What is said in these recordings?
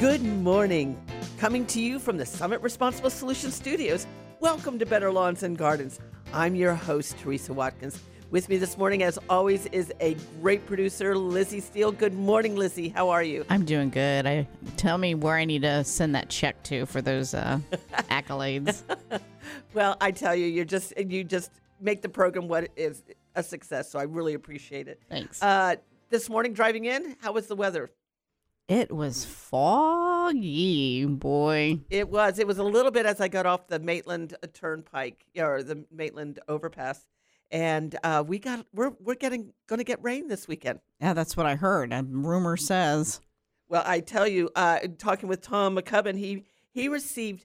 Good morning. Coming to you from the Summit Responsible Solutions Studios. Welcome to Better Lawns and Gardens. I'm your host, Teresa Watkins. With me this morning, as always, is a great producer, Lizzie Steele. Good morning, Lizzie. How are you? I'm doing good. Tell me where I need to send that check to for those accolades. Well, I tell you, you just make the program what is a success. So I really appreciate it. Thanks. This morning, driving in, how was the weather? It was foggy, boy. It was a little bit as I got off the Maitland Turnpike or the Maitland overpass, and we're going to get rain this weekend. Yeah, that's what I heard. Rumor says. Well, I tell you, talking with Tom McCubbin, he received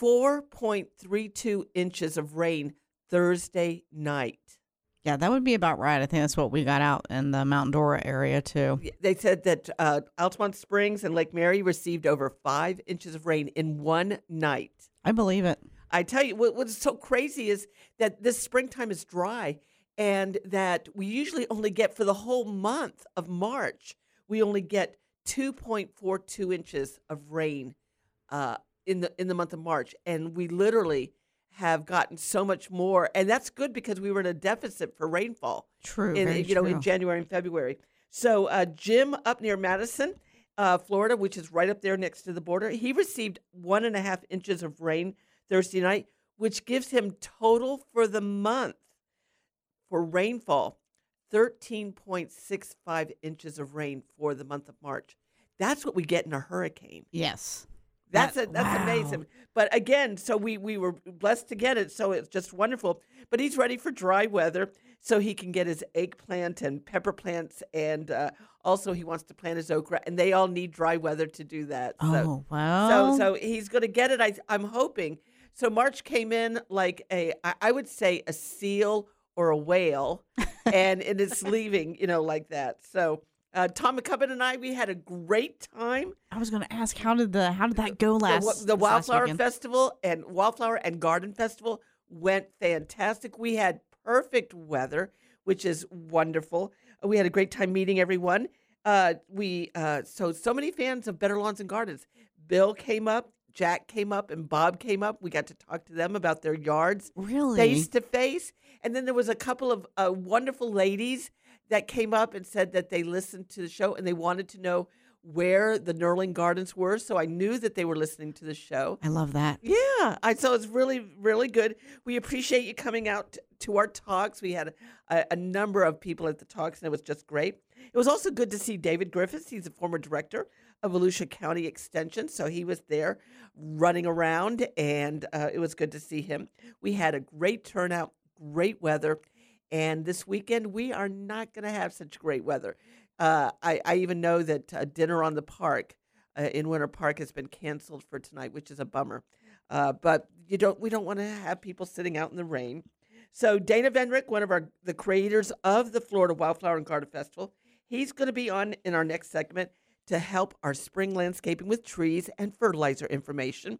4.32 inches of rain Thursday night. Yeah, that would be about right. I think that's what we got out in the Mount Dora area, too. They said that Altamont Springs and Lake Mary received over 5 inches of rain in one night. I believe it. I tell you, what's so crazy is that this springtime is dry and that we usually only get for the whole month of March, we only get 2.42 inches of rain in the month of March. And we literally have gotten so much more, and that's good because we were in a deficit for rainfall. True, in January and February. So Jim up near Madison, Florida, which is right up there next to the border, he received 1.5 inches of rain Thursday night, which gives him total for the month for rainfall 13.65 inches of rain for the month of March. That's what we get in a hurricane. Yes. That's wow. amazing. But again, so we were blessed to get it, so it's just wonderful. But he's ready for dry weather, so he can get his eggplant and pepper plants, and also he wants to plant his okra, and they all need dry weather to do that. Oh, wow. So he's going to get it, I'm hoping. So March came in like I would say a seal or a whale, and it's leaving, like that. So Tom McCubbin and I, we had a great time. I was going to ask, how did that go the Wildflower Festival and Wildflower and Garden Festival went fantastic. We had perfect weather, which is wonderful. We had a great time meeting everyone. So many fans of Better Lawns and Gardens. Bill came up, Jack came up, and Bob came up. We got to talk to them about their yards, really, face to face. And then there was a couple of wonderful ladies that came up and said that they listened to the show and they wanted to know where the Nerling Gardens were. So I knew that they were listening to the show. I love that. Yeah. So it's really, really good. We appreciate you coming out to our talks. We had a number of people at the talks, and it was just great. It was also good to see David Griffiths. He's a former director of Volusia County Extension. So he was there running around, and it was good to see him. We had a great turnout, great weather. And this weekend, we are not going to have such great weather. I even know that dinner on the park in Winter Park has been canceled for tonight, which is a bummer. But we don't want to have people sitting out in the rain. So Dana Vendrick, one of the creators of the Florida Wildflower and Garden Festival, he's going to be on in our next segment to help our spring landscaping with trees and fertilizer information.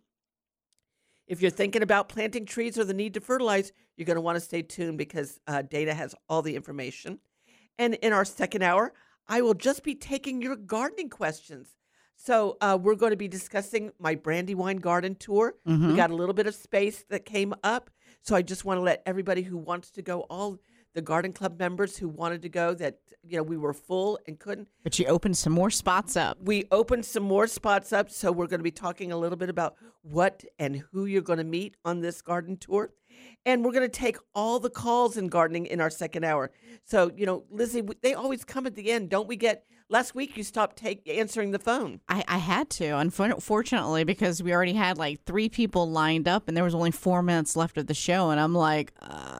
If you're thinking about planting trees or the need to fertilize, you're going to want to stay tuned because Dana has all the information. And in our second hour, I will just be taking your gardening questions. So we're going to be discussing my Brandywine Garden Tour. Mm-hmm. We got a little bit of space that came up. So I just want to let everybody who wants to go, all the garden club members who wanted to go, that we were full and couldn't. But you opened some more spots up. We opened some more spots up, so we're going to be talking a little bit about what and who you're going to meet on this garden tour. And we're going to take all the calls in gardening in our second hour. So, Lizzie, they always come at the end. Don't we get... Last week, you stopped answering the phone. I had to, unfortunately, because we already had like 3 people lined up, and there was only 4 minutes left of the show. And I'm like,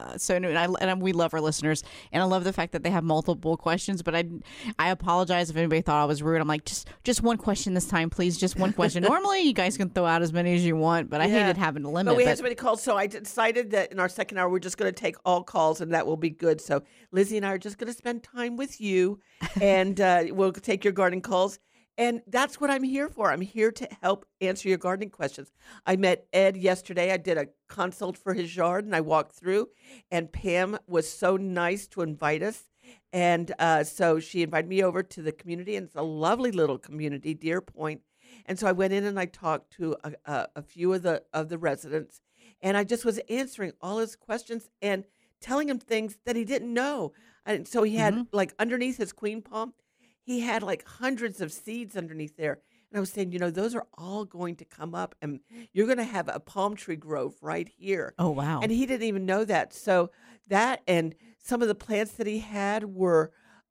we love our listeners, and I love the fact that they have multiple questions. But I apologize if anybody thought I was rude. I'm like, just one question this time, please, just one question. Normally, you guys can throw out as many as you want, but I hated having to limit. But we had so many calls, so I decided that in our second hour, we're just going to take all calls, and that will be good. So Lizzie and I are just going to spend time with you, and we'll take your gardening calls. And that's what I'm here for. I'm here to help answer your gardening questions. I met Ed yesterday. I did a consult for his yard, and I walked through, and Pam was so nice to invite us. And so she invited me over to the community, and it's a lovely little community, Deer Point. And so I went in and I talked to a few of the residents, and I just was answering all his questions and telling him things that he didn't know. And so he had like underneath his queen palm, he had like hundreds of seeds underneath there. And I was saying, those are all going to come up, and you're going to have a palm tree grove right here. Oh, wow. And he didn't even know that. So that and some of the plants that he had were,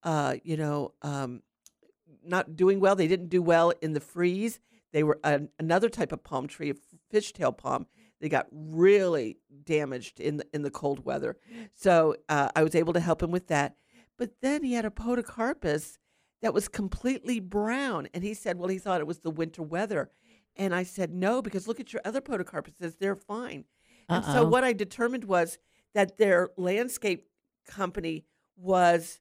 not doing well. They didn't do well in the freeze. They were another type of palm tree, a fishtail palm. They got really damaged in the cold weather. So I was able to help him with that. But then he had a podocarpus that was completely brown. And he said, well, he thought it was the winter weather. And I said, no, because look at your other podocarpuses. They're fine. And so what I determined was that their landscape company was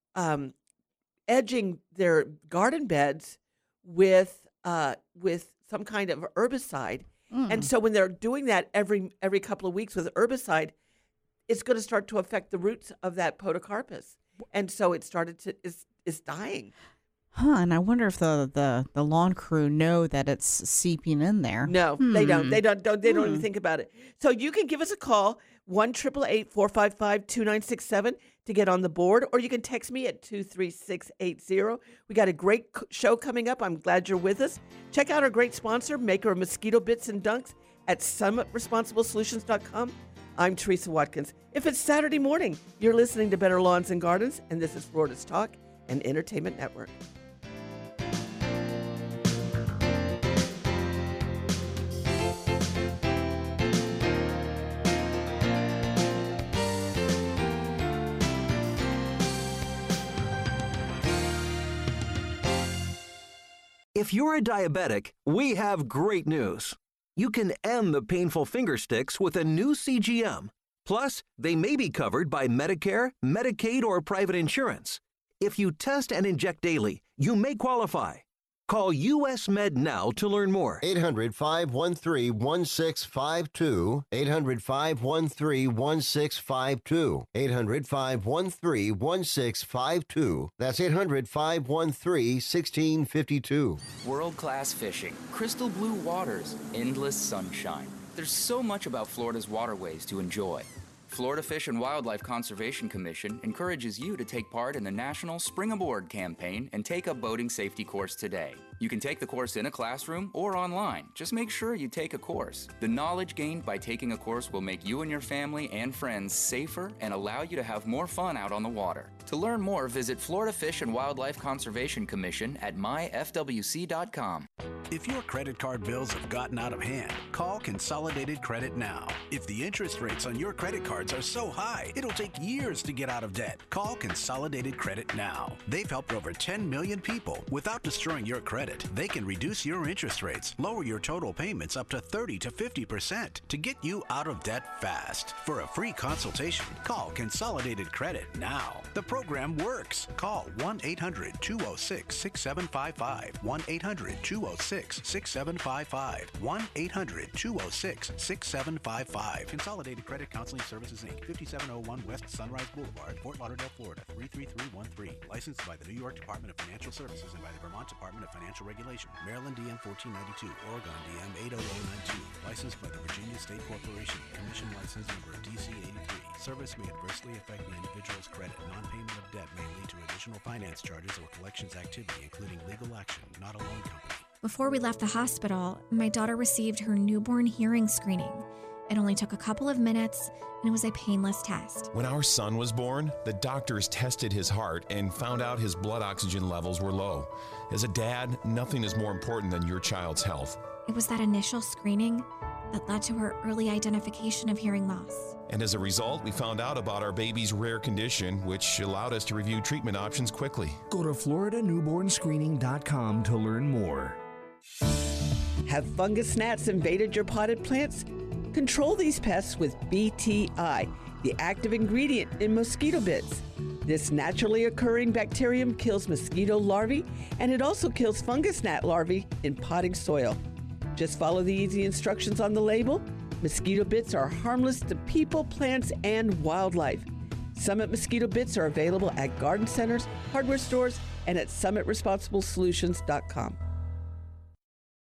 edging their garden beds with some kind of herbicide. And so when they're doing that every couple of weeks with herbicide, it's going to start to affect the roots of that podocarpus. And so it started to is dying. And I wonder if the lawn crew know that it's seeping in there. No, they don't. They don't even think about it. So you can give us a call, 1-888-455-2967 to get on the board, or you can text me at 23680. We got a great show coming up. I'm glad you're with us. Check out our great sponsor, maker of mosquito bits and dunks at summitresponsibleSolutions.com. I'm Teresa Watkins. If it's Saturday morning, you're listening to Better Lawns and Gardens, and this is Florida's Talk and Entertainment Network. If you're a diabetic, we have great news. You can end the painful finger sticks with a new CGM. Plus, they may be covered by Medicare, Medicaid, or private insurance. If you test and inject daily, you may qualify. Call US Med now to learn more. 800-513-1652. 800-513-1652. 800-513-1652. That's 800-513-1652. World-class fishing, crystal blue waters, endless sunshine. There's so much about Florida's waterways to enjoy. Florida Fish and Wildlife Conservation Commission encourages you to take part in the National Spring Aboard campaign and take a boating safety course today. You can take the course in a classroom or online. Just make sure you take a course. The knowledge gained by taking a course will make you and your family and friends safer and allow you to have more fun out on the water. To learn more, visit Florida Fish and Wildlife Conservation Commission at myfwc.com. If your credit card bills have gotten out of hand, call Consolidated Credit now. If the interest rates on your credit cards are so high, it'll take years to get out of debt. Call Consolidated Credit now. They've helped over 10 million people without destroying your credit. They can reduce your interest rates, lower your total payments up to 30 to 50% to get you out of debt fast. For a free consultation, call Consolidated Credit now. The program works. Call 1-800-206-6755. 1-800-206-6755. 1-800-206-6755. Consolidated Credit Counseling Services, Inc., 5701 West Sunrise Boulevard, Fort Lauderdale, Florida, 33313. Licensed by the New York Department of Financial Services and by the Vermont Department of Financial Regulation. Maryland DM 1492. Oregon DM 80092. Licensed by the Virginia State Corporation. Commission license number DC 83. Service may adversely affect the individual's credit. Non-payment of debt may lead to additional finance charges or collections activity, including legal action, not a loan company. Before we left the hospital, my daughter received her newborn hearing screening. It only took a couple of minutes, and it was a painless test. When our son was born, the doctors tested his heart and found out his blood oxygen levels were low. As a dad, nothing is more important than your child's health. It was that initial screening that led to her early identification of hearing loss. And as a result, we found out about our baby's rare condition, which allowed us to review treatment options quickly. Go to FloridaNewbornScreening.com to learn more. Have fungus gnats invaded your potted plants? Control these pests with BTI, the active ingredient in mosquito bits. This naturally occurring bacterium kills mosquito larvae, and it also kills fungus gnat larvae in potting soil. Just follow the easy instructions on the label. Mosquito bits are harmless to people, plants, and wildlife. Summit mosquito bits are available at garden centers, hardware stores, and at summitresponsibleSolutions.com.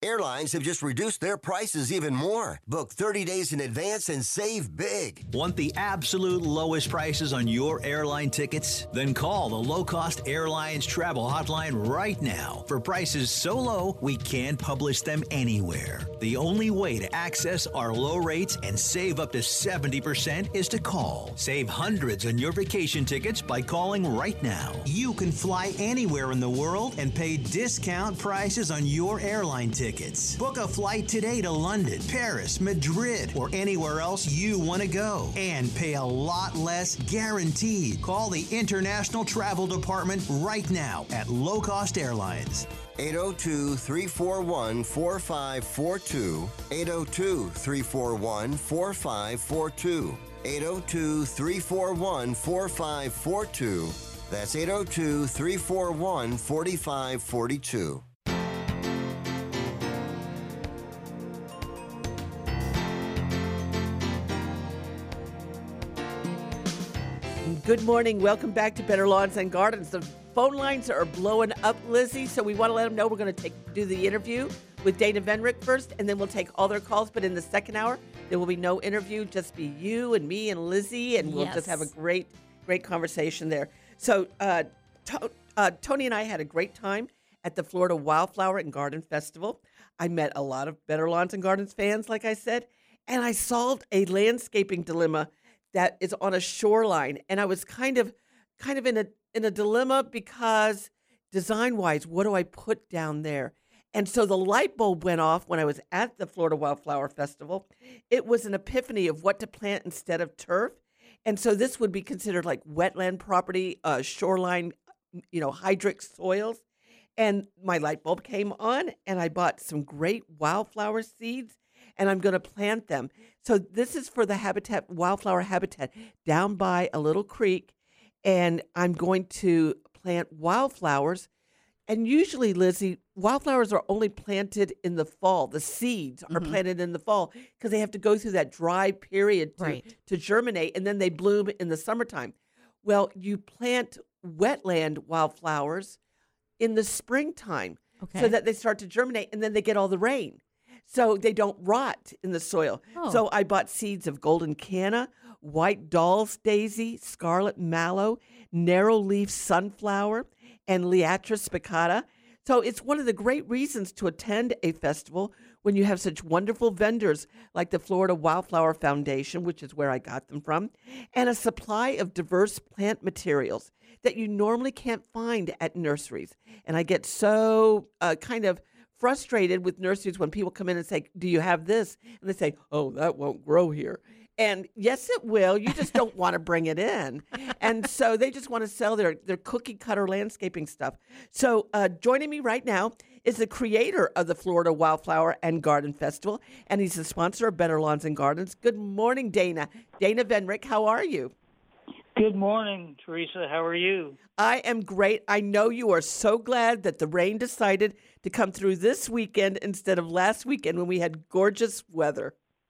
Airlines have just reduced their prices even more. Book 30 days in advance and save big. Want the absolute lowest prices on your airline tickets? Then call the Low Cost Airlines Travel Hotline right now for prices so low we can't publish them anywhere. The only way to access our low rates and save up to 70% is to call. Save hundreds on your vacation tickets by calling right now. You can fly anywhere in the world and pay discount prices on your airline tickets. Book a flight today to London, Paris, Madrid, or anywhere else you want to go. And pay a lot less guaranteed. Call the International Travel Department right now at Low Cost Airlines. 802-341-4542. 802-341-4542. 802-341-4542. That's 802-341-4542. Good morning. Welcome back to Better Lawns and Gardens. The phone lines are blowing up, Lizzie, so we want to let them know we're going to do the interview with Dana Venrick first, and then we'll take all their calls. But in the second hour, there will be no interview, just be you and me and Lizzie, and we'll just have a great conversation there. So Tony and I had a great time at the Florida Wildflower and Garden Festival. I met a lot of Better Lawns and Gardens fans, like I said, and I solved a landscaping dilemma that is on a shoreline, and I was kind of in a dilemma because design-wise, what do I put down there? And so the light bulb went off when I was at the Florida Wildflower Festival. It was an epiphany of what to plant instead of turf, and so this would be considered like wetland property, shoreline, hydric soils. And my light bulb came on, and I bought some great wildflower seeds, and I'm going to plant them. So this is for the wildflower habitat down by a little creek, and I'm going to plant wildflowers. And usually, Lizzie, wildflowers are only planted in the fall. The seeds are planted in the fall because they have to go through that dry period to germinate, and then they bloom in the summertime. Well, you plant wetland wildflowers in the springtime so that they start to germinate, and then they get all the rain. So they don't rot in the soil. Oh. So I bought seeds of golden canna, white doll's daisy, scarlet mallow, narrow leaf sunflower, and Liatris spicata. So it's one of the great reasons to attend a festival when you have such wonderful vendors like the Florida Wildflower Foundation, which is where I got them from, and a supply of diverse plant materials that you normally can't find at nurseries. And I get so kind of frustrated with nurseries when people come in and say, do you have this? And they say, oh, that won't grow here. And yes, it will. You just don't want to bring it in. And so they just want to sell their cookie cutter landscaping stuff. So joining me right now is the creator of the Florida Wildflower and Garden Festival, and he's the sponsor of Better Lawns and Gardens. Good morning, Dana. Dana Venrick, how are you? Good morning, Teresa. How are you? I am great. I know you are so glad that the rain decided to come through this weekend instead of last weekend when we had gorgeous weather.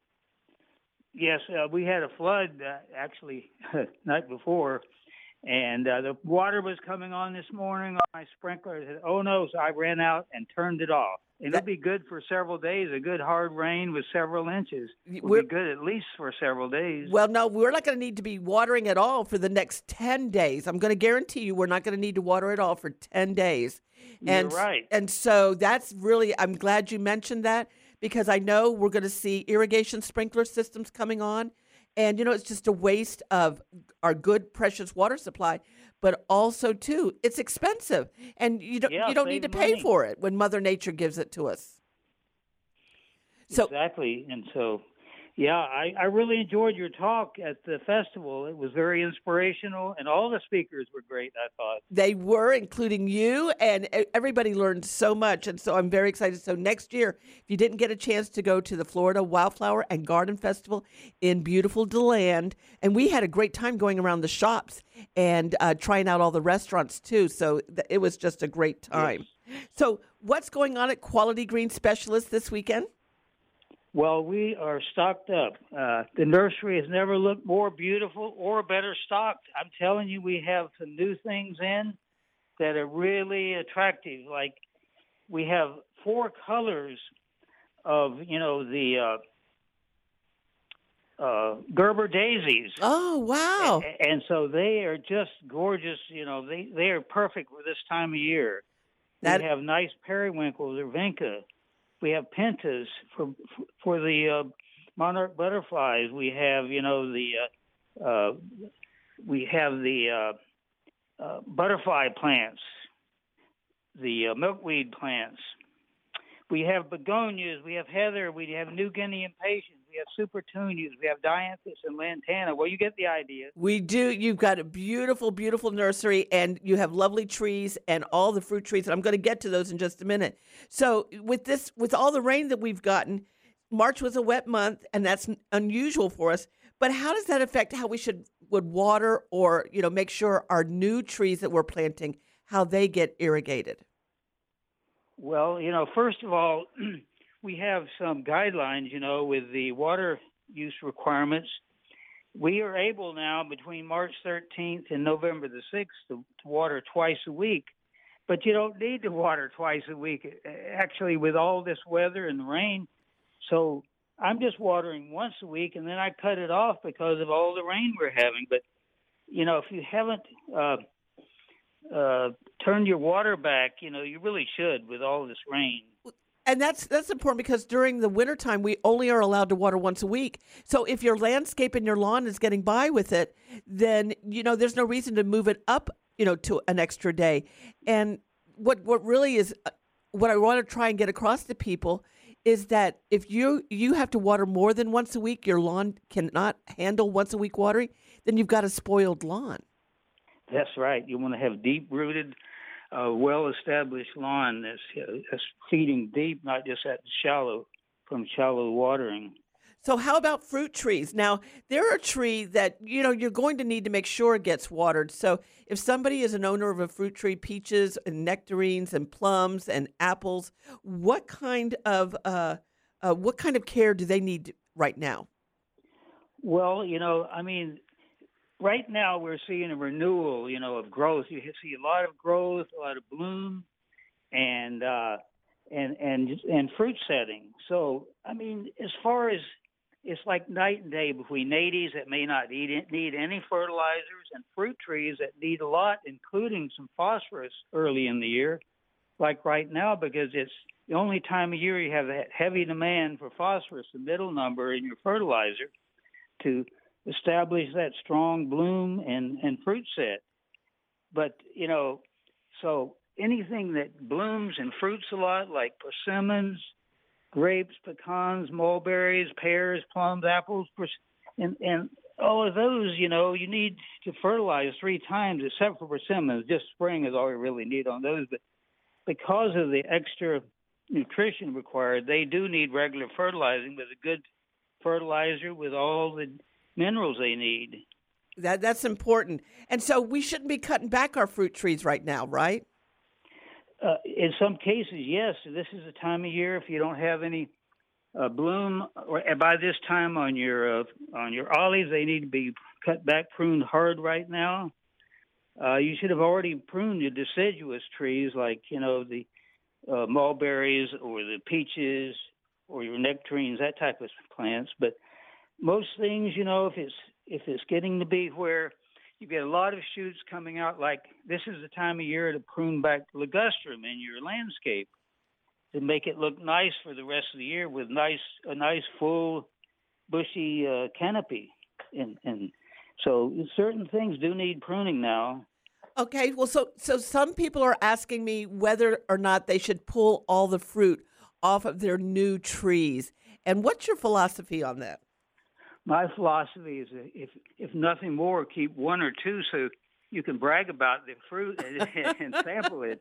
Yes, we had a flood actually night before, and the water was coming on this morning on my sprinkler. I said, oh no, so I ran out and turned it off. And it'll be good for several days. A good hard rain with several inches will be good at least for several days. Well, no, we're not going to need to be watering at all for the next 10 days. I'm going to guarantee you we're not going to need to water at all for 10 days. And, you're right. And so that's really, I'm glad you mentioned that because I know we're going to see irrigation sprinkler systems coming on. And, it's just a waste of our good, precious water supply. But also, too, it's expensive. And you don't need to pay for it when Mother Nature gives it to us. So, exactly. And so, I really enjoyed your talk at the festival. It was very inspirational, and all the speakers were great, I thought. They were, including you, and everybody learned so much. And so I'm very excited. So next year, if you didn't get a chance to go to the Florida Wildflower and Garden Festival in beautiful DeLand, and we had a great time going around the shops and trying out all the restaurants, too. So it was just a great time. Yes. So what's going on at Quality Green Specialist this weekend? Well, we are stocked up. The nursery has never looked more beautiful or better stocked. I'm telling you, we have some new things in that are really attractive. Like we have 4 colors of the Gerber daisies. Oh, wow. And so they are just gorgeous. They are perfect for this time of year. We have nice periwinkles or vinca. We have pentas for the monarch butterflies. We have the butterfly plants, the milkweed plants. We have begonias. We have heather. We have New Guinea impatiens. We have supertunias. We have dianthus and lantana. Well, you get the idea. We do. You've got a beautiful, beautiful nursery, and you have lovely trees and all the fruit trees. And I'm going to get to those in just a minute. So with all the rain that we've gotten, March was a wet month, and that's unusual for us. But how does that affect how we would water or make sure our new trees that we're planting, how they get irrigated? Well, first of all, we have some guidelines, with the water use requirements. We are able now between March 13th and November the 6th to water twice a week. But you don't need to water twice a week, actually, with all this weather and rain. So I'm just watering once a week, and then I cut it off because of all the rain we're having. But, if you haven't turned your water back, you really should with all this rain. And that's important because during the wintertime, we only are allowed to water once a week. So if your landscape and your lawn is getting by with it, then, there's no reason to move it up, to an extra day. And what really is what I want to try and get across to people is that if you have to water more than once a week, your lawn cannot handle once a week watering, then you've got a spoiled lawn. That's right. You want to have deep-rooted, well-established lawn that's feeding deep, not just from shallow watering. So how about fruit trees? Now, they're a tree that, you're going to need to make sure it gets watered. So if somebody is an owner of a fruit tree, peaches and nectarines and plums and apples, what kind of care do they need right now? Well, right now we're seeing a renewal, of growth. You see a lot of growth, a lot of bloom, and fruit setting. So, as far as it's like night and day between natives that may not need any fertilizers and fruit trees that need a lot, including some phosphorus early in the year, like right now, because it's the only time of year you have that heavy demand for phosphorus, the middle number in your fertilizer, to establish that strong bloom and fruit set. But, so anything that blooms and fruits a lot, like persimmons, grapes, pecans, mulberries, pears, plums, apples, and all of those, you need to fertilize 3 times, except for persimmons. Just spring is all we really need on those. But because of the extra nutrition required, they do need regular fertilizing with a good fertilizer with all the minerals they need. That's important. And so we shouldn't be cutting back our fruit trees right now, right? In some cases, yes. This is the time of year if you don't have any bloom, or by this time on your olives, they need to be cut back, pruned hard right now. You should have already pruned your deciduous trees, like the mulberries or the peaches or your nectarines, that type of plants. But most things, if it's getting to be where you get a lot of shoots coming out, like this is the time of year to prune back ligustrum in your landscape to make it look nice for the rest of the year with a nice full bushy canopy. And so certain things do need pruning now. Okay, well, so some people are asking me whether or not they should pull all the fruit off of their new trees. And what's your philosophy on that? My philosophy is if nothing more, keep 1 or 2 so you can brag about the fruit and sample it.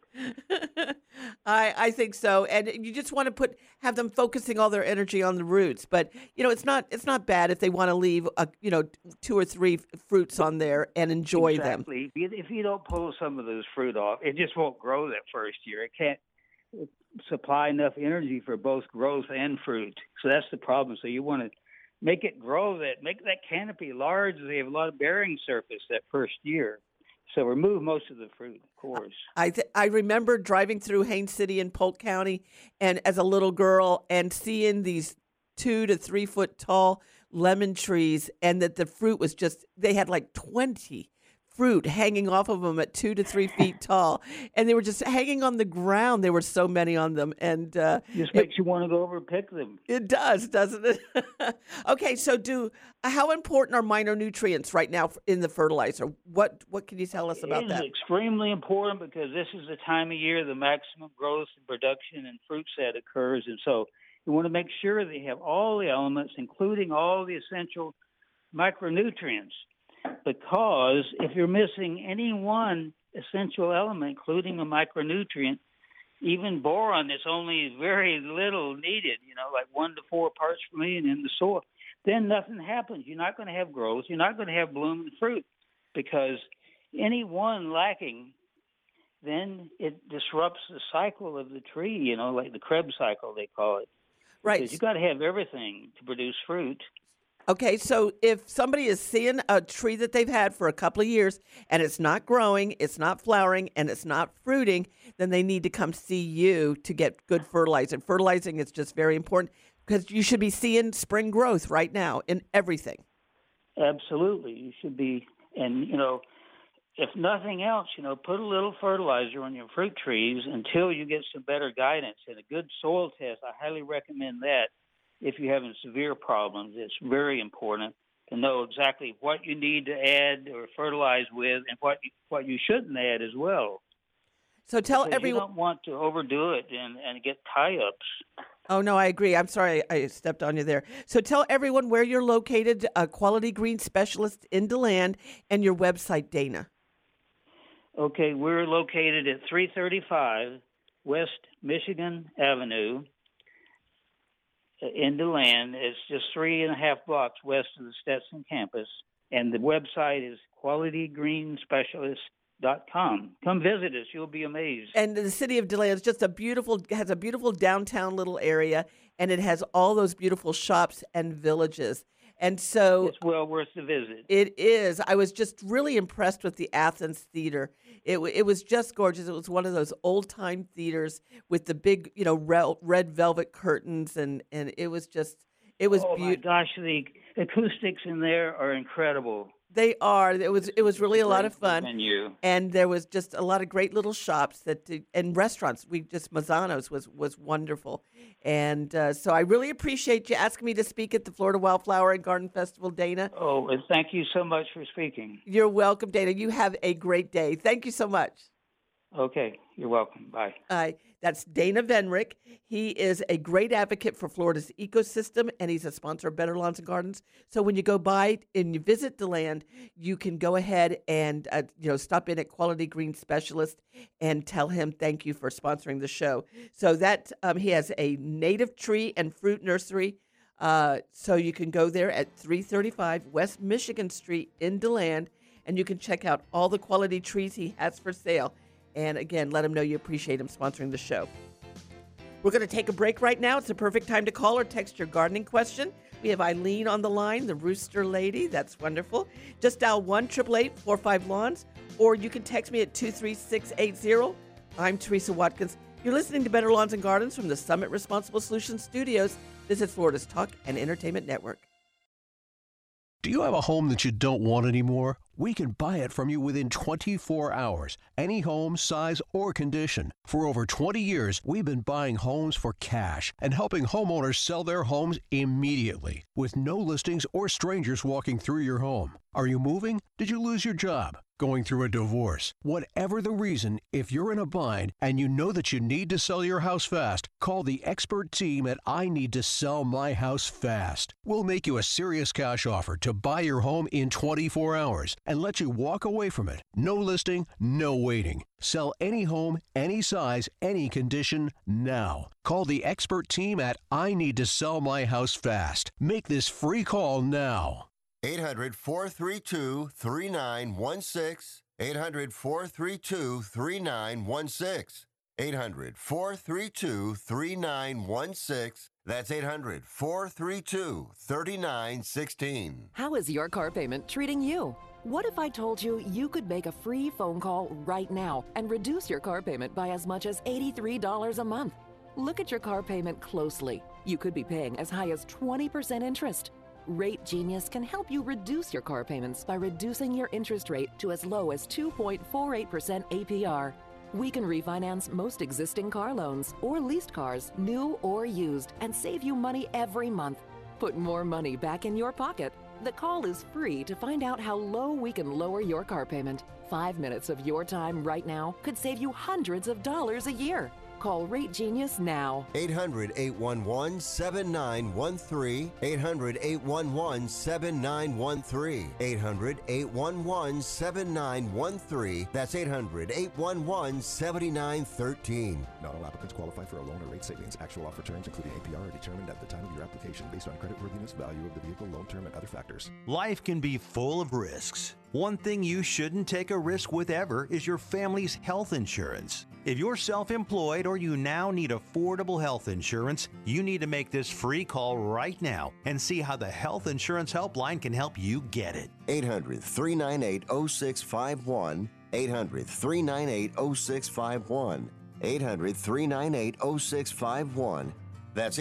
I think so, and you just want to have them focusing all their energy on the roots. But it's not bad if they want to leave 2 or 3 fruits on there and enjoy them. Exactly. If you don't pull some of those fruit off, it just won't grow that first year. It can't supply enough energy for both growth and fruit. So that's the problem. So you want to make it grow, make that canopy large so they have a lot of bearing surface that first year. So remove most of the fruit, of course. I remember driving through Haines City in Polk County, and as a little girl, and seeing these 2 to 3 foot tall lemon trees, and that the fruit was just, they had like 20 fruit hanging off of them at 2 to 3 feet tall, and they were just hanging on the ground. There were so many on them, and just makes you want to go over and pick them. It does, doesn't it? Okay, so how important are minor nutrients right now in the fertilizer? What can you tell us about that? It is extremely important because this is the time of year the maximum growth and production and fruit set occurs, and so you want to make sure that you have all the elements, including all the essential micronutrients. Because if you're missing any one essential element, including a micronutrient, even boron is only very little needed, like 1 to 4 parts per million in the soil, then nothing happens. You're not going to have growth. You're not going to have bloom and fruit because any one lacking, then it disrupts the cycle of the tree, like the Krebs cycle, they call it. Right. Because you've got to have everything to produce fruit. Okay, so if somebody is seeing a tree that they've had for a couple of years and it's not growing, it's not flowering, and it's not fruiting, then they need to come see you to get good fertilizer. Fertilizing is just very important because you should be seeing spring growth right now in everything. Absolutely. You should be. And, if nothing else, put a little fertilizer on your fruit trees until you get some better guidance. And a good soil test, I highly recommend that. If you're having severe problems, it's very important to know exactly what you need to add or fertilize with and what you shouldn't add as well. So tell because everyone. You don't want to overdo it and get tie-ups. Oh, no, I agree. I'm sorry I stepped on you there. So tell everyone where you're located, a Quality Green Specialist in DeLand, and your website, Dana. Okay, we're located at 335 West Michigan Avenue in DeLand. It's just 3.5 blocks west of the Stetson campus. And the website is qualitygreenspecialist.com. Come visit us. You'll be amazed. And the city of DeLand is just has a beautiful downtown little area, and it has all those beautiful shops and villages. And so it's well worth the visit. It is. I was just really impressed with the Athens Theater. It was just gorgeous. It was one of those old time theaters with the big, red velvet curtains, and it was just beautiful. Oh my gosh, the acoustics in there are incredible. They are. It was really a lot of fun. Venue. And there was just a lot of great little shops and restaurants. Mazzano's was wonderful. And so I really appreciate you asking me to speak at the Florida Wildflower and Garden Festival, Dana. Oh, and thank you so much for speaking. You're welcome, Dana. You have a great day. Thank you so much. Okay, you're welcome. Bye. That's Dana Venrick. He is a great advocate for Florida's ecosystem, and he's a sponsor of Better Lawns and Gardens. So when you go by and you visit DeLand, you can go ahead and stop in at Quality Green Specialist and tell him thank you for sponsoring the show. So that he has a native tree and fruit nursery. So you can go there at 335 West Michigan Street in DeLand, and you can check out all the quality trees he has for sale. And again, let him know you appreciate him sponsoring the show. We're going to take a break right now. It's the perfect time to call or text your gardening question. We have Eileen on the line, the rooster lady. That's wonderful. Just dial 1-888-45-LAWNS, or you can text me at 23680. I'm Teresa Watkins. You're listening to Better Lawns and Gardens from the Summit Responsible Solutions Studios. This is Florida's Talk and Entertainment Network. Do you have a home that you don't want anymore? We can buy it from you within 24 hours. Any home, size, or condition. For over 20 years, we've been buying homes for cash and helping homeowners sell their homes immediately with no listings or strangers walking through your home. Are you moving? Did you lose your job? Going through a divorce? Whatever the reason, if you're in a bind and you know that you need to sell your house fast, call the expert team at I Need to Sell My House Fast. We'll make you a serious cash offer to buy your home in 24 hours and let you walk away from it. No listing, no waiting. Sell any home, any size, any condition, now. Call the expert team at I Need to Sell My House Fast. Make this free call now. 800-432-3916. 800-432-3916. 800-432-3916. That's 800-432-3916. How is your car payment treating you? What if I told you you could make a free phone call right now and reduce your car payment by as much as $83 a month? Look at your car payment closely. You could be paying as high as 20% interest. Rate Genius can help you reduce your car payments by reducing your interest rate to as low as 2.48% APR. We can refinance most existing car loans or leased cars, new or used, and save you money every month. Put more money back in your pocket. The call is free to find out how low we can lower your car payment. 5 minutes of your time right now could save you hundreds of dollars a year. Call Rate Genius now. 800-811-7913. 800-811-7913. 800-811-7913. That's 800-811-7913. Not all applicants qualify for a loan or rate savings. Actual offer terms, including APR, are determined at the time of your application based on creditworthiness, value of the vehicle, loan term, and other factors. Life can be full of risks. One thing you shouldn't take a risk with ever is your family's health insurance. If you're self-employed or you now need affordable health insurance, you need to make this free call right now and see how the Health Insurance Helpline can help you get it. 800-398-0651. 800-398-0651. 800-398-0651. That's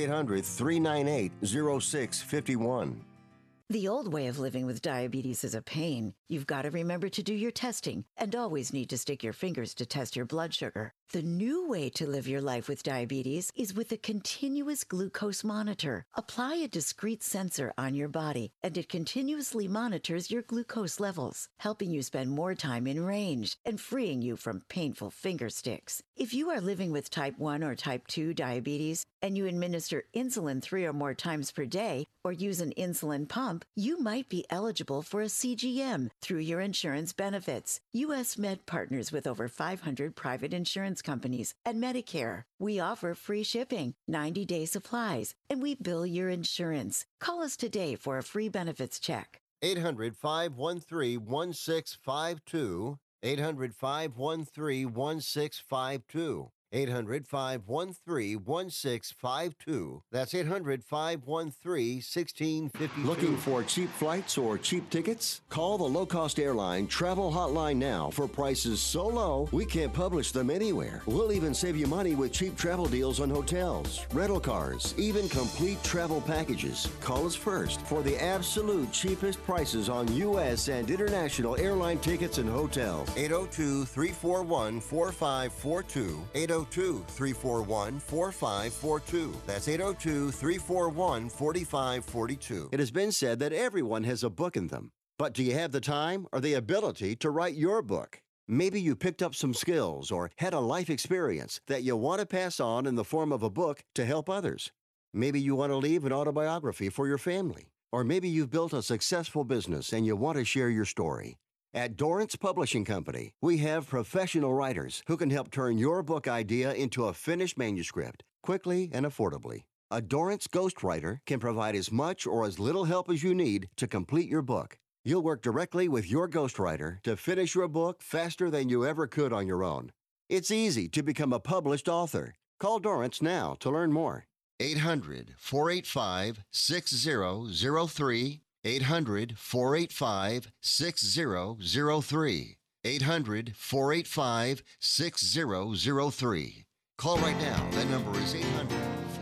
800-398-0651. The old way of living with diabetes is a pain. You've got to remember to do your testing and always need to stick your fingers to test your blood sugar. The new way to live your life with diabetes is with a continuous glucose monitor. Apply a discrete sensor on your body, and it continuously monitors your glucose levels, helping you spend more time in range and freeing you from painful finger sticks. If you are living with type 1 or type 2 diabetes and you administer insulin 3 or more times per day or use an insulin pump, you might be eligible for a CGM through your insurance benefits. U.S. Med partners with over 500 private insurance companies and Medicare. We offer free shipping, 90-day supplies, and we bill your insurance. Call us today for a free benefits check. 800-513-1652. 800-513-1652. 800-513-1652. That's 800-513-1652. Looking for cheap flights or cheap tickets? Call the low-cost airline travel hotline now for prices so low we can't publish them anywhere. We'll even save you money with cheap travel deals on hotels, rental cars, even complete travel packages. Call us first for the absolute cheapest prices on U.S. and international airline tickets and hotels. 802-341-4542. 802-341-4542. That's 802-341-4542. It has been said that everyone has a book in them. But do you have the time or the ability to write your book? Maybe you picked up some skills or had a life experience that you want to pass on in the form of a book to help others. Maybe you want to leave an autobiography for your family. Or maybe you've built a successful business and you want to share your story. At Dorrance Publishing Company, we have professional writers who can help turn your book idea into a finished manuscript quickly and affordably. A Dorrance ghostwriter can provide as much or as little help as you need to complete your book. You'll work directly with your ghostwriter to finish your book faster than you ever could on your own. It's easy to become a published author. Call Dorrance now to learn more. 800-485-6003. 800-485-6003. 800-485-6003. Call right now. That number is 800.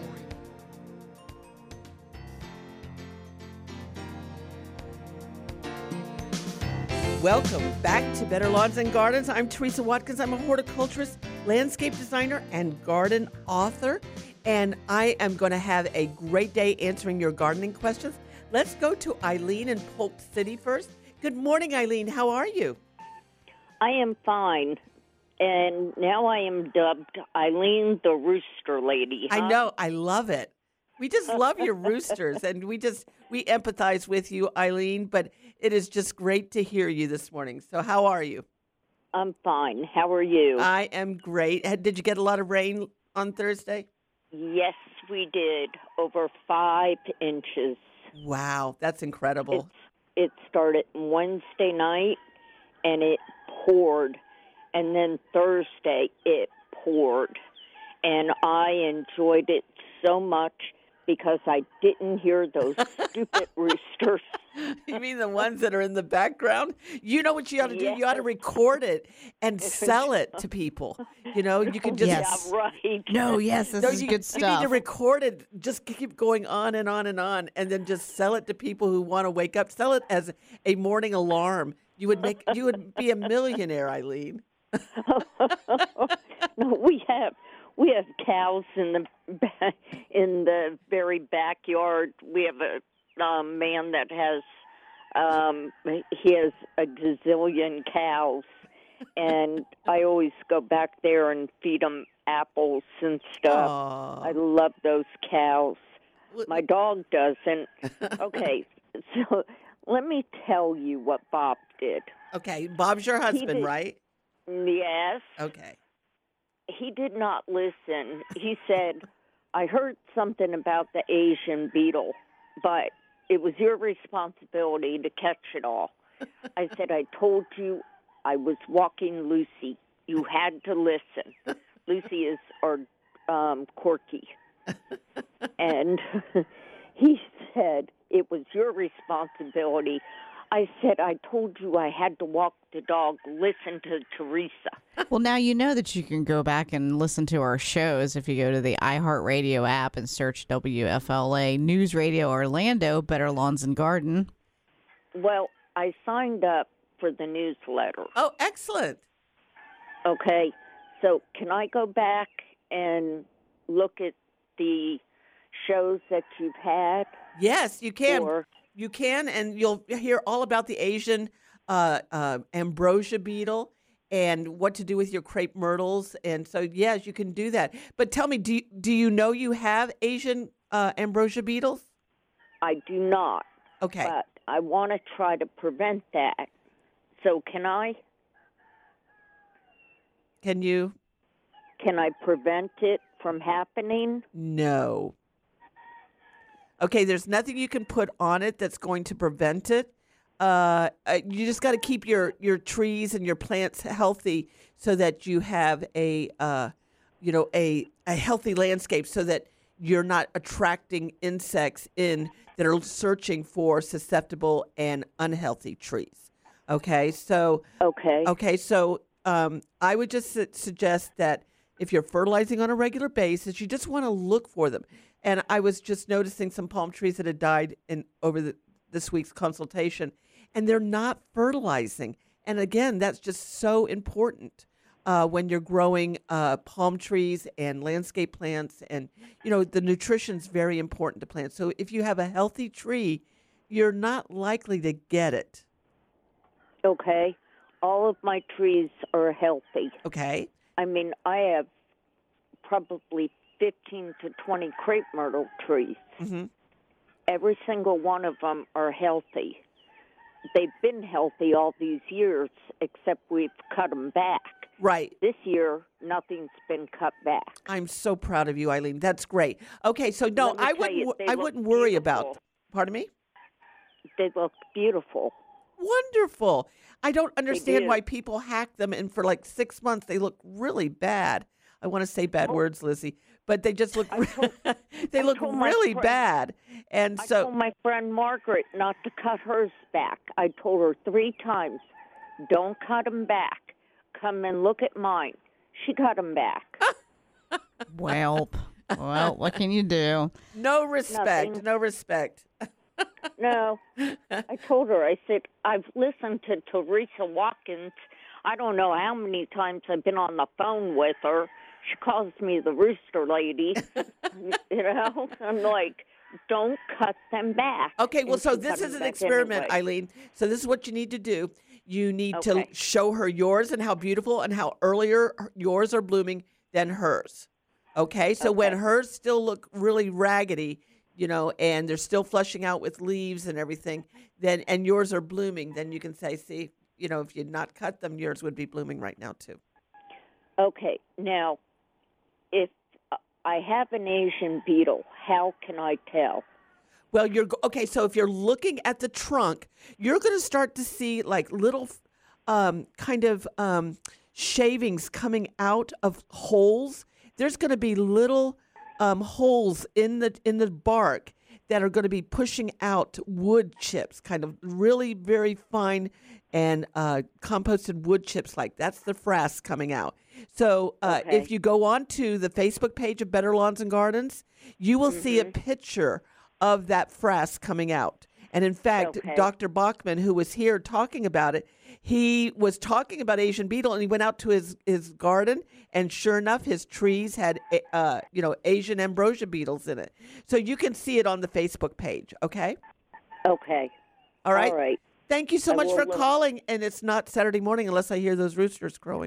Welcome back to Better Lawns and Gardens. I'm Teresa Watkins. I'm a horticulturist, landscape designer, and garden author. And I am going to have a great day answering your gardening questions. Let's go to Eileen in Polk City first. Good morning, Eileen. How are you? I am fine. And now I am dubbed Eileen the Rooster Lady. Huh? I know. I love it. We just love your roosters, and we empathize with you, Eileen, but it is just great to hear you this morning. So how are you? I'm fine. How are you? I am great. Did you get a lot of rain on Thursday? Yes, we did. Over 5 inches. Wow, that's incredible. It started Wednesday night, and it poured. And then Thursday, it poured. And I enjoyed it so much because I didn't hear those stupid roosters. You mean the ones that are in the background? You know what you ought to do? You ought to record it and sell it to people. You know, you can just... Yes. Yeah, right. No, yes, this is good You need stuff. to record it, just keep going on and on and on, and then just sell it to people who want to wake up. Sell it as a morning alarm. You would be a millionaire, Eileen. No, we have cows in the very backyard. We have a man that has he has a gazillion cows, and I always go back there and feed them apples and stuff. Aww. I love those cows. My dog doesn't. Okay, so let me tell you what Bob did. Okay, Bob's your husband, right? Yes. Okay. He did not listen. He said, I heard something about the Asian beetle, but it was your responsibility to catch it all. I said, I told you I was walking Lucy. You had to listen. Lucy is our Corky. And he said, it was your responsibility. I said, I told you I had to walk the dog. Listen to Teresa. Well, now you know that you can go back and listen to our shows if you go to the iHeartRadio app and search WFLA News Radio Orlando, Better Lawns and Garden. Well, I signed up for the newsletter. Oh, excellent. Okay, so can I go back and look at the shows that you've had? Yes, you can. Or- You can, and you'll hear all about the Asian ambrosia beetle and what to do with your crepe myrtles. And so, yes, you can do that. But tell me, do you know you have Asian ambrosia beetles? I do not. Okay. But I want to try to prevent that. So can I? Can you? Can I prevent it from happening? No. Okay, there's nothing you can put on it that's going to prevent it. You just got to keep your trees and your plants healthy so that you have a healthy landscape, so that you're not attracting insects in that are searching for susceptible and unhealthy trees. Okay, so I would just suggest that if you're fertilizing on a regular basis, you just want to look for them. And I was just noticing some palm trees that had died over this week's consultation, and they're not fertilizing. And again, that's just so important when you're growing palm trees and landscape plants. And, the nutrition's very important to plants. So if you have a healthy tree, you're not likely to get it. Okay. All of my trees are healthy. Okay. I mean, I have probably 15 to 20 crepe myrtle trees. Mm-hmm. Every single one of them are healthy. They've been healthy all these years, except we've cut them back. Right. This year, nothing's been cut back. I'm so proud of you, Eileen. That's great. Okay, so no, I wouldn't worry about. Pardon me? They look beautiful. Wonderful. I don't understand do. why people hack them, and for like 6 months they look really bad. I want to say bad words, Lizzie, but they just look they look really bad. And I so told my friend Margaret not to cut hers back. I told her 3 times, don't cut them back. Come and look at mine. She cut them back. Well, what can you do? No respect. Nothing. No respect. No. I told her, I said, I've listened to Teresa Watkins. I don't know how many times I've been on the phone with her. She calls me the rooster lady. I'm like, don't cut them back. Okay, well, And so she this cut is them an back experiment, anyway. Eileen. So this is what you need to do. You need to show her yours and how beautiful and how earlier yours are blooming than hers. Okay, so when hers still look really raggedy, and they're still flushing out with leaves and everything, and yours are blooming, then you can say, see, if you'd not cut them, yours would be blooming right now too. Okay, now, if I have an Asian beetle, how can I tell? Well, so if you're looking at the trunk, you're going to start to see like little shavings coming out of holes. There's going to be little holes in the bark, that are going to be pushing out wood chips, kind of really very fine and composted wood chips. Like that's the frass coming out. So if you go on to the Facebook page of Better Lawns and Gardens, you will see a picture of that frass coming out. And in fact, Dr. Bachman, who was here talking about it, he was talking about Asian beetle, and he went out to his garden, and sure enough, his trees had, Asian ambrosia beetles in it. So you can see it on the Facebook page, okay? Okay. All right. All right. Thank you so much for calling, and it's not Saturday morning unless I hear those roosters crowing.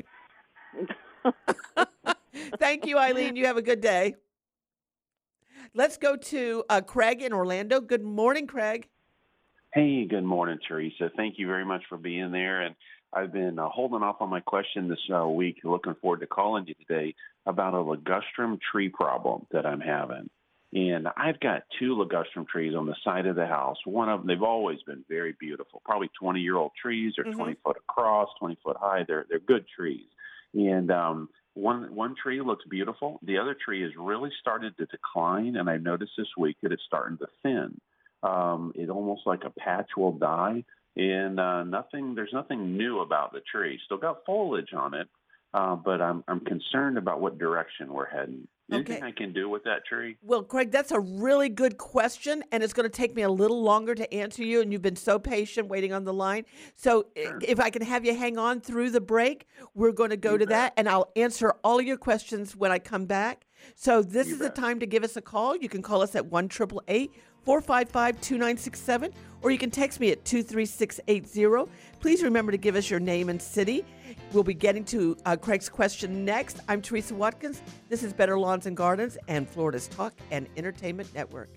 Thank you, Eileen. You have a good day. Let's go to Craig in Orlando. Good morning, Craig. Hey, good morning, Teresa. Thank you very much for being there. And I've been holding off on my question this week. Looking forward to calling you today about a ligustrum tree problem that I'm having. And I've got 2 ligustrum trees on the side of the house. One of them, they've always been very beautiful, probably 20-year-old trees. They're 20 foot across, 20 foot high. They're good trees. And one tree looks beautiful. The other tree has really started to decline, and I noticed this week that it's starting to thin. It almost like a patch will die, and there's nothing new about the tree. Still got foliage on it, but I'm concerned about what direction we're heading. Anything I can do with that tree? Well, Craig, that's a really good question, and it's going to take me a little longer to answer you, and you've been so patient waiting on the line. So if I can have you hang on through the break, we're going to go to that, and I'll answer all of your questions when I come back. So this is the time to give us a call. You can call us at 1-888-455-2967, or you can text me at 23680. Please remember to give us your name and city. We'll be getting to Craig's question next. I'm Teresa Watkins. This is Better Lawns and Gardens and Florida's Talk and Entertainment Network.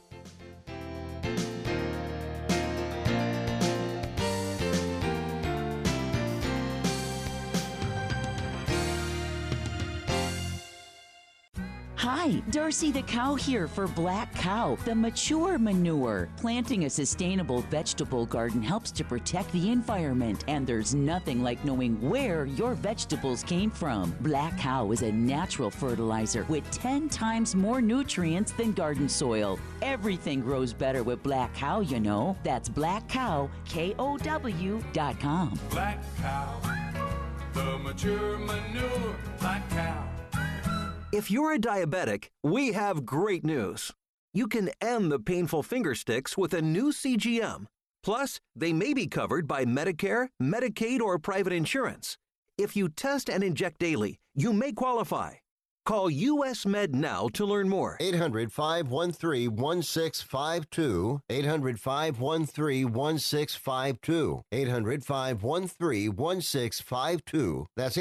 Hi, Darcy the Cow here for Black Cow, the mature manure. Planting a sustainable vegetable garden helps to protect the environment, and there's nothing like knowing where your vegetables came from. Black Cow is a natural fertilizer with 10 times more nutrients than garden soil. Everything grows better with Black Cow, you know. That's blackcow.com. Black Cow, the mature manure, Black Cow. If you're a diabetic, we have great news. You can end the painful finger sticks with a new CGM. Plus, they may be covered by Medicare, Medicaid, or private insurance. If you test and inject daily, you may qualify. Call US Med now to learn more. 800-513-1652. 800-513-1652. 800-513-1652. That's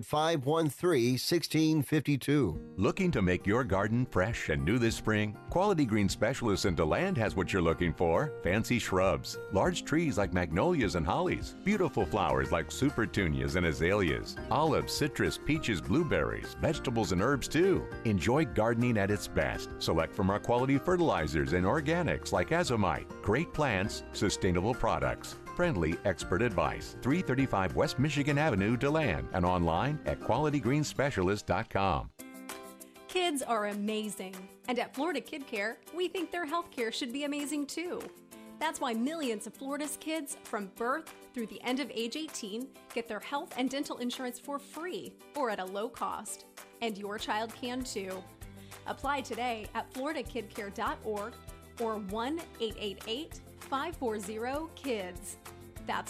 800-513-1652. Looking to make your garden fresh and new this spring? Quality Green Specialists in DeLand has what you're looking for. Fancy shrubs, large trees like magnolias and hollies, beautiful flowers like supertunias and azaleas, olives, citrus, peaches, blueberries, vegetables and herbs too. Enjoy gardening at its best. Select from our quality fertilizers and organics like Azomite. Great plants, sustainable products. Friendly expert advice. 335 West Michigan Avenue, DeLand, and online at qualitygreensspecialist.com. Kids are amazing, and at Florida Kid Care, we think their health care should be amazing too. That's why millions of Florida's kids from birth through the end of age 18 get their health and dental insurance for free or at a low cost. And your child can too. Apply today at floridakidcare.org or 1-888-540-KIDS. That's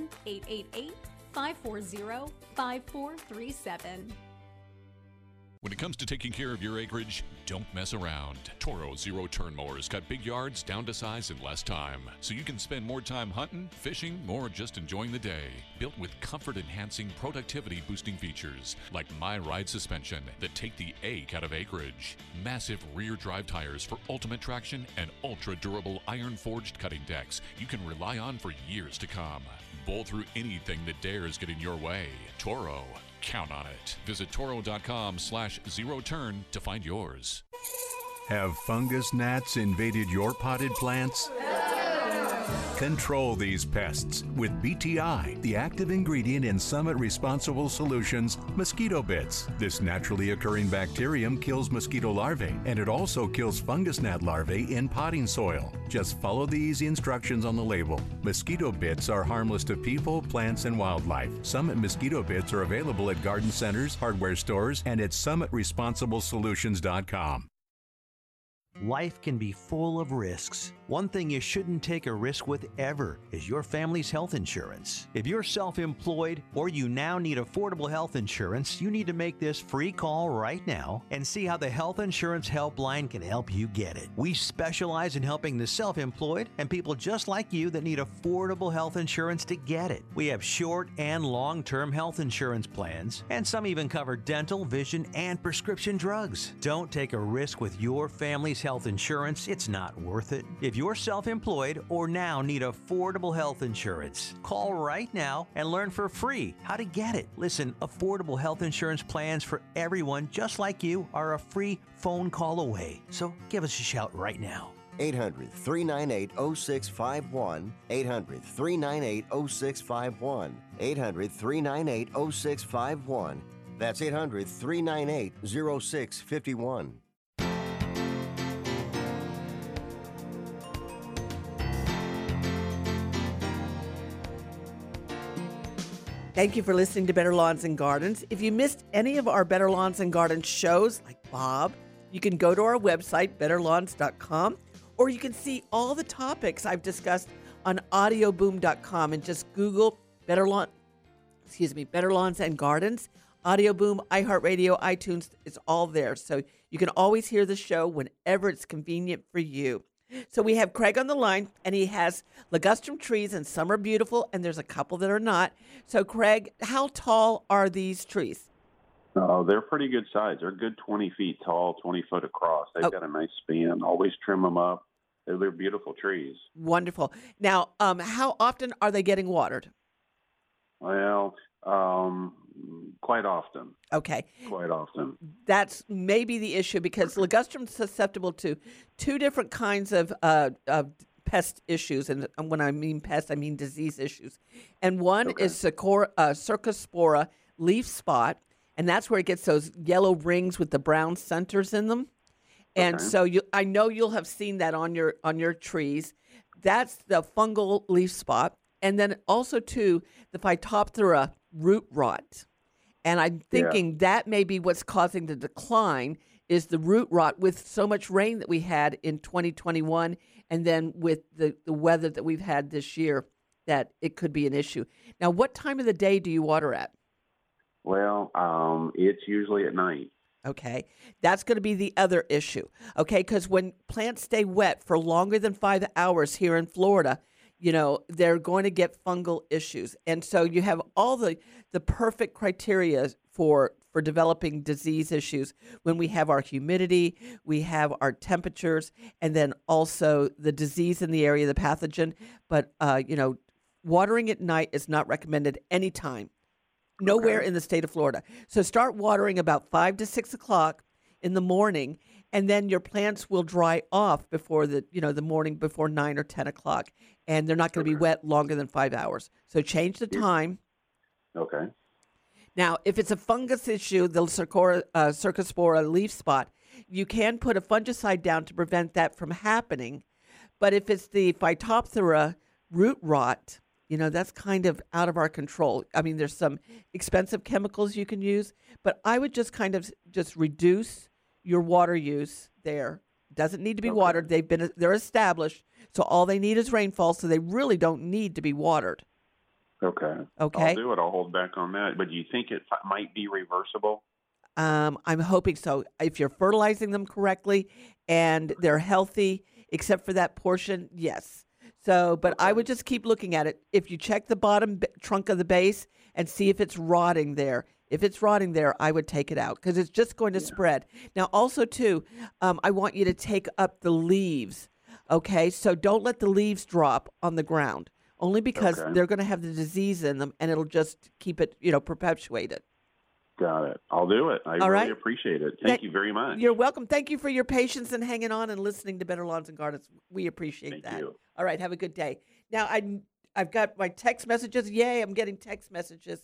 1-888-540-5437. When it comes to taking care of your acreage, don't mess around. Toro zero-turn mowers cut big yards down to size in less time, so you can spend more time hunting, fishing, or just enjoying the day. Built with comfort-enhancing, productivity-boosting features like My Ride suspension that take the ache out of acreage. Massive rear drive tires for ultimate traction and ultra-durable iron-forged cutting decks you can rely on for years to come. Bowl through anything that dares get in your way. Toro. Count on it. Visit toro.com/zero-turn to find yours. Have fungus gnats invaded your potted plants? Control these pests with BTI, the active ingredient in Summit Responsible Solutions Mosquito Bits. This naturally occurring bacterium kills mosquito larvae, and it also kills fungus gnat larvae in potting soil. Just follow the easy instructions on the label. Mosquito Bits are harmless to people, plants, and wildlife. Summit Mosquito Bits are available at garden centers, hardware stores, and at summitresponsiblesolutions.com. Life can be full of risks. One thing you shouldn't take a risk with ever is your family's health insurance. If you're self-employed or you now need affordable health insurance, you need to make this free call right now and see how the Health Insurance Helpline can help you get it. We specialize in helping the self-employed and people just like you that need affordable health insurance to get it. We have short and long-term health insurance plans, and some even cover dental, vision, and prescription drugs. Don't take a risk with your family's health insurance. It's not worth it. If you're self-employed or now need affordable health insurance, call right now and learn for free how to get it. Listen, affordable health insurance plans for everyone just like you are a free phone call away. So give us a shout right now. 800-398-0651. 800-398-0651. 800-398-0651. That's 800-398-0651. Thank you for listening to Better Lawns and Gardens. If you missed any of our Better Lawns and Gardens shows, like Bob, you can go to our website, betterlawns.com, or you can see all the topics I've discussed on audioboom.com and just Google Better Lawns and Gardens. Audioboom, iHeartRadio, iTunes, it's all there. So you can always hear the show whenever it's convenient for you. So we have Craig on the line, and he has ligustrum trees, and some are beautiful, and there's a couple that are not. So, Craig, how tall are these trees? Oh, they're pretty good size. They're a good 20 feet tall, 20 foot across. They've got a nice span. Always trim them up. They're beautiful trees. Wonderful. Now, how often are they getting watered? Well, quite often. Okay. Quite often. That's maybe the issue because ligustrum's susceptible to two different kinds of pest issues. And when I mean pest, I mean disease issues. And one is Cercospora leaf spot, and that's where it gets those yellow rings with the brown centers in them. And so I know you'll have seen that on your trees. That's the fungal leaf spot. And then also, too, the Phytophthora root rot. And I'm thinking that may be what's causing the decline is the root rot with so much rain that we had in 2021 and then with the weather that we've had this year, that it could be an issue. Now, what time of the day do you water at? Well, it's usually at night. Okay. That's going to be the other issue. Okay, because when plants stay wet for longer than 5 hours here in Florida, you know, they're going to get fungal issues. And so you have all the perfect criteria for developing disease issues when we have our humidity, we have our temperatures, and then also the disease in the area, the pathogen. But, watering at night is not recommended anytime, nowhere in the state of Florida. So start watering about 5 to 6 o'clock in the morning, and then your plants will dry off before the morning before 9 or 10 o'clock, and they're not going to be wet longer than 5 hours. So change the time. Okay. Now, if it's a fungus issue, the Cercospora leaf spot, you can put a fungicide down to prevent that from happening. But if it's the Phytophthora root rot, that's kind of out of our control. I mean, there's some expensive chemicals you can use, but I would just kind of just reduce your water use there. Doesn't need to be watered. They're established, so all they need is rainfall, so they really don't need to be watered. Okay. I'll do it. I'll hold back on that. But do you think it might be reversible? I'm hoping so. If you're fertilizing them correctly and they're healthy, except for that portion, yes. So, but I would just keep looking at it. If you check the bottom trunk of the base and see if it's rotting there, if it's rotting there, I would take it out because it's just going to spread. Now, also, too, I want you to take up the leaves, okay? So don't let the leaves drop on the ground, only because they're going to have the disease in them, and it'll just keep it, perpetuate it. Got it. I'll do it. I really appreciate it. Thank you very much. You're welcome. Thank you for your patience and hanging on and listening to Better Lawns and Gardens. We appreciate that. Thank you. All right. Have a good day. Now I've got my text messages. Yay, I'm getting text messages.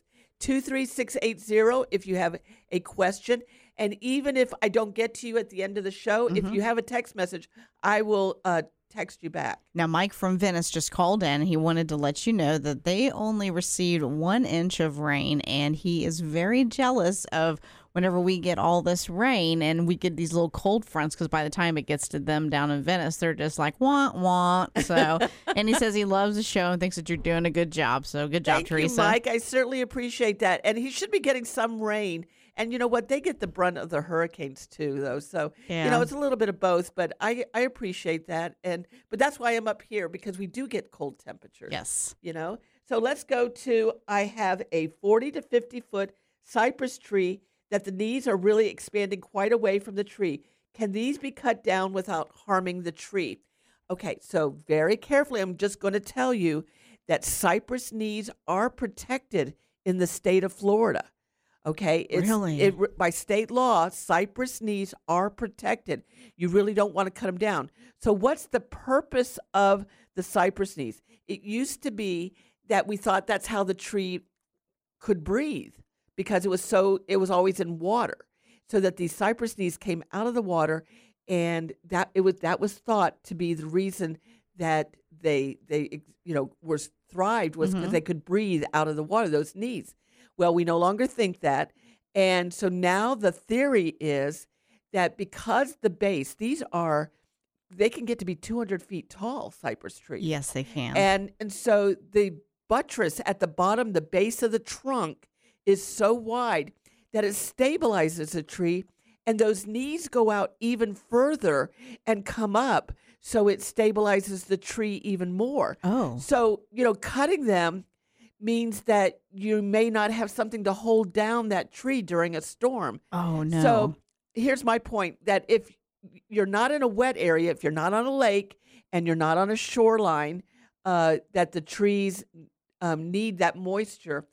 23680 if you have a question. And even if I don't get to you at the end of the show, if you have a text message, I will text you back. Now, Mike from Venice just called in. He wanted to let you know that they only received 1 inch of rain, and he is very jealous of whenever we get all this rain and we get these little cold fronts, because by the time it gets to them down in Venice, they're just like, wah, wah. So, and he says he loves the show and thinks that you're doing a good job. So good job, Thank Teresa. you, Mike. I certainly appreciate that. And he should be getting some rain. And you know what? They get the brunt of the hurricanes too, though. So, it's a little bit of both, but I appreciate that. But that's why I'm up here, because we do get cold temperatures. Yes. So let's go to, I have a 40 to 50 foot cypress tree that the knees are really expanding quite away from the tree. Can these be cut down without harming the tree? Okay, so very carefully, I'm just going to tell you that cypress knees are protected in the state of Florida. Okay, Really? By state law, cypress knees are protected. You really don't want to cut them down. So what's the purpose of the cypress knees? It used to be that we thought that's how the tree could breathe, because it was always in water, so that these cypress knees came out of the water, and that was thought to be the reason that they were thrived, was because they could breathe out of the water, those knees. Well, we no longer think that. And so now the theory is that because the base, they can get to be 200 feet tall, cypress trees. Yes, they can. And so the buttress at the bottom, the base of the trunk, is so wide that it stabilizes the tree, and those knees go out even further and come up, so it stabilizes the tree even more. Oh. So, cutting them means that you may not have something to hold down that tree during a storm. Oh, no. So here's my point, that if you're not in a wet area, if you're not on a lake and you're not on a shoreline, that the trees need that moisture,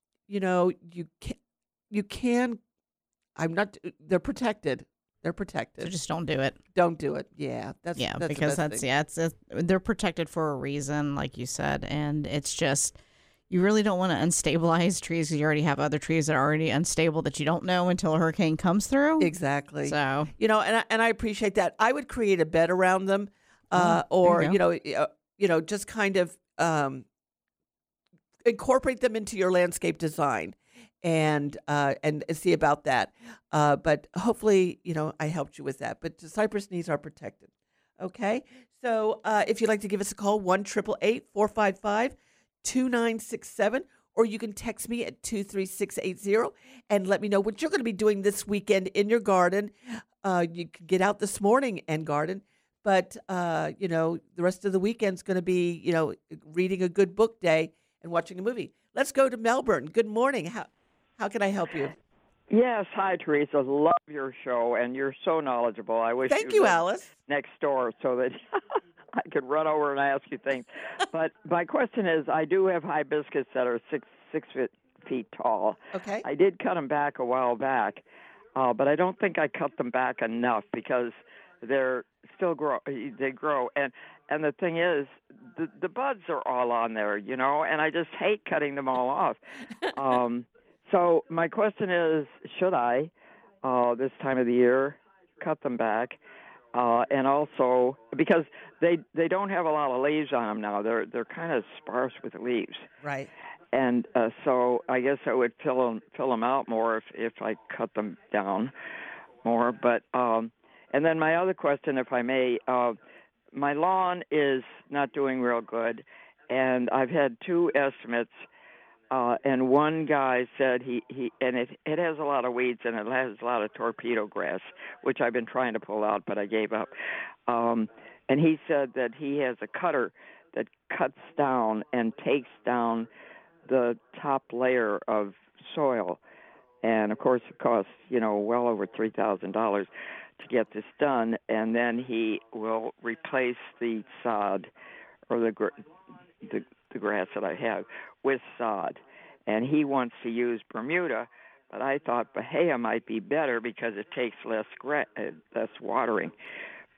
you can, they're protected. They're protected. So just don't do it. Don't do it. Yeah. That's because the best thing. they're protected for a reason, like you said. And it's just, you really don't want to unstabilize trees, because you already have other trees that are already unstable that you don't know until a hurricane comes through. Exactly. So, and I appreciate that. I would create a bed around them, just kind of incorporate them into your landscape design, and see about that. But hopefully, I helped you with that. But the cypress knees are protected. Okay. So if you'd like to give us a call, 1-888-455-2967, or you can text me at 23680 and let me know what you're going to be doing this weekend in your garden. You can get out this morning and garden, but the rest of the weekend's going to be, reading a good book day and watching a movie. Let's go to Melbourne. Good morning. How can I help you? Yes, hi Teresa. Love your show, and you're so knowledgeable. I wish Thank you, lived Alice. next door so that I could run over and ask you things. But my question is, I do have hibiscus that are six feet tall. Okay. I did cut them back a while back, but I don't think I cut them back enough, because they're still they grow, and the thing is, the buds are all on there, and I just hate cutting them all off. So my question is, should I, this time of the year, cut them back? And also, because they don't have a lot of leaves on them now, they're kind of sparse with leaves. Right. And so I guess I would fill them out more if I cut them down more. But and then my other question, if I may, my lawn is not doing real good, and I've had 2 estimates. And one guy said he and it has a lot of weeds, and it has a lot of torpedo grass, which I've been trying to pull out, but I gave up. And he said that he has a cutter that cuts down and takes down the top layer of soil. And, of course, it costs, well over $3,000 to get this done. And then he will replace the sod or the grass that I have with sod. And he wants to use Bermuda, but I thought Bahia might be better because it takes less watering.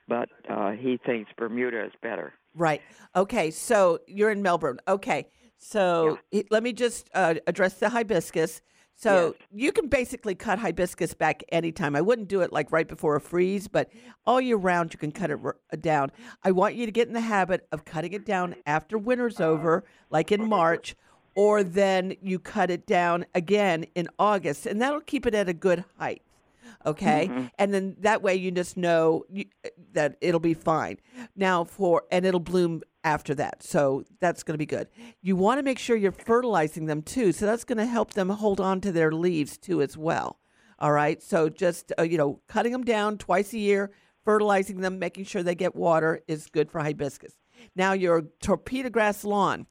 but he thinks Bermuda is better. Right. Okay. So you're in Melbourne. Okay. So let me just address the hibiscus. So you can basically cut hibiscus back anytime. I wouldn't do it like right before a freeze, but all year round you can cut it down. I want you to get in the habit of cutting it down after winter's over, like in March, or then you cut it down again in August, and that'll keep it at a good height. Okay, and then that way you just know that it'll be fine. Now and it'll bloom after that, so that's going to be good. You want to make sure you're fertilizing them too, so that's going to help them hold on to their leaves too as well. All right, so just cutting them down twice a year, fertilizing them, making sure they get water is good for hibiscus. Now your torpedo grass lawn,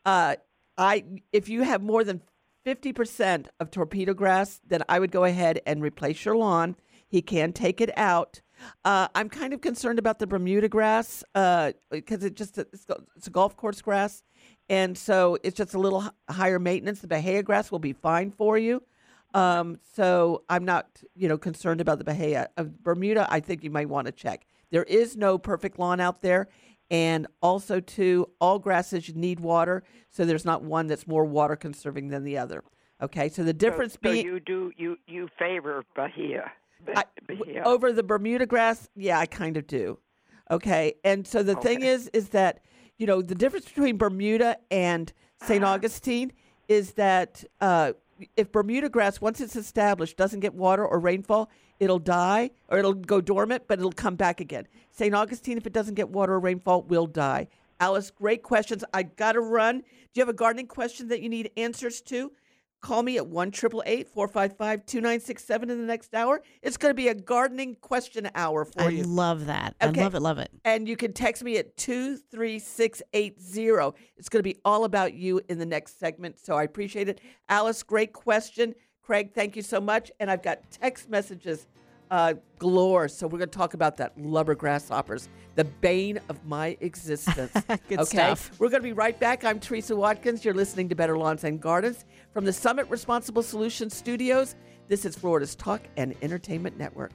if you have more than 50% of torpedo grass, then I would go ahead and replace your lawn. He can take it out. I'm kind of concerned about the Bermuda grass because it's a golf course grass, and so it's just a little higher maintenance. The Bahia grass will be fine for you. So I'm not, concerned about the Bahia. Bermuda, I think you might want to check. There is no perfect lawn out there. And also, too, all grasses need water, so there's not one that's more water conserving than the other. Okay, so the difference being you favor Bahia. Bahia over the Bermuda grass. Yeah, I kind of do. Okay, and so the thing is that the difference between Bermuda and St. Augustine is that if Bermuda grass, once it's established, doesn't get water or rainfall, it'll die or it'll go dormant, but it'll come back again. St. Augustine, if it doesn't get water or rainfall, will die. Alice, great questions. I got to run. Do you have a gardening question that you need answers to? Call me at 1-888-455-2967 in the next hour. It's going to be a gardening question hour for you. I love that. Okay. I love it. And you can text me at 23680. It's going to be all about you in the next segment, so I appreciate it. Alice, great question. Craig, thank you so much. And I've got text messages galore, so we're going to talk about that lubber grasshoppers, the bane of my existence. Good stuff. We're going to be right back. I'm Teresa Watkins. You're listening to Better Lawns and Gardens from the Summit Responsible Solutions Studios. This is Florida's Talk and Entertainment Network.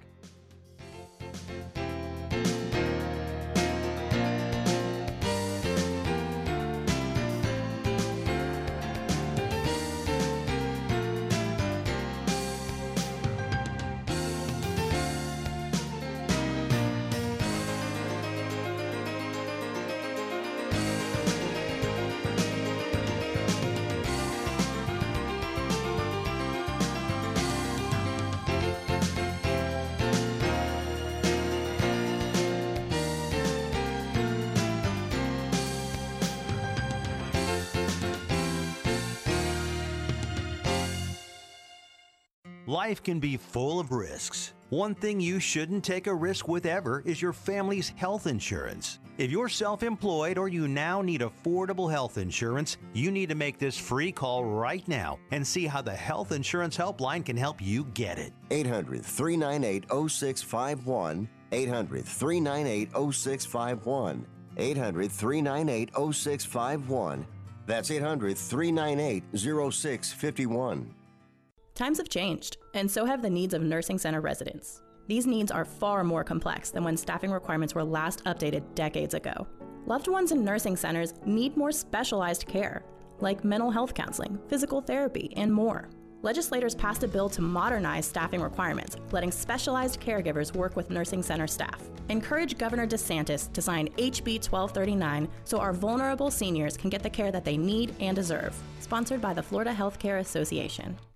Life can be full of risks. One thing you shouldn't take a risk with ever is your family's health insurance. If you're self-employed or you now need affordable health insurance, you need to make this free call right now and see how the Health Insurance Helpline can help you get it. 800-398-0651. 800-398-0651. 800-398-0651. That's 800-398-0651. Times have changed, and so have the needs of nursing center residents. These needs are far more complex than when staffing requirements were last updated decades ago. Loved ones in nursing centers need more specialized care, like mental health counseling, physical therapy, and more. Legislators passed a bill to modernize staffing requirements, letting specialized caregivers work with nursing center staff. Encourage Governor DeSantis to sign HB 1239 so our vulnerable seniors can get the care that they need and deserve. Sponsored by the Florida Healthcare Association.